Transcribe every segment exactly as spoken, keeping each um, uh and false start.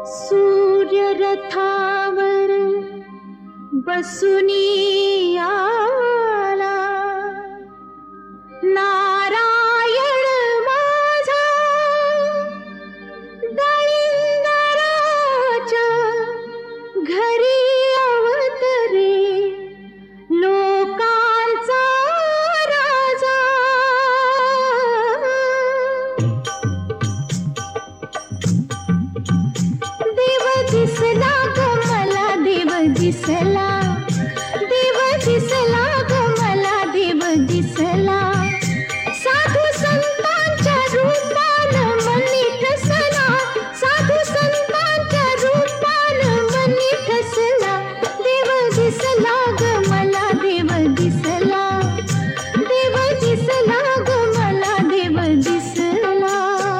सूर्य रथावर बसुनी आला, नारायण माझा दळिंदराच्या घरी अवतरे, लोकांचा राजा. देव दिसला ग मला, देव दिसला, देव दिसला ग मला, देव दिसला. साधू संतांच्या रूपानं मनी ठसला, साधू संतांच्या रूपानं मनी ठसला. देव दिसला ग मला, देव दिसला, देव दिसला ग मला, देव दिसला.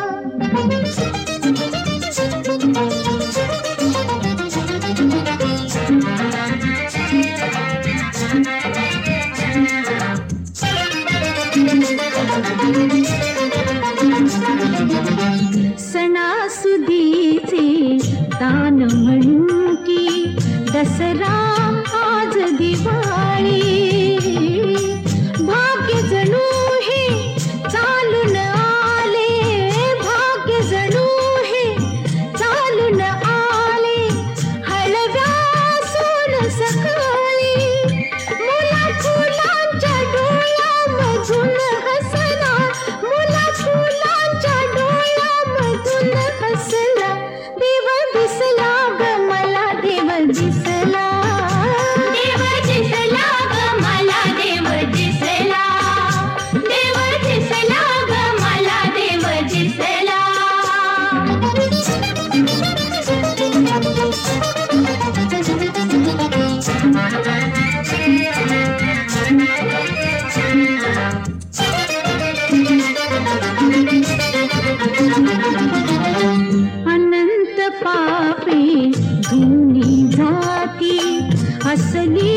सणासुदीचे दान म्हणून की दसरा आज दिवाळी, भाग्य जणू हे चालून आले, भाग्य जणू हे चालून आले. हळव्यासून सकाळी मुला फुलांच्या डोळ्यामधून हसला, मुला फुलांच्या डोळ्यामधून हसला. देव दिसला ग मला, देव दिसला, देव दिसला ग मला, देव दिसला, देव दिसला ग मला, देव दिसला. अनंत पापे धुनी जाती असली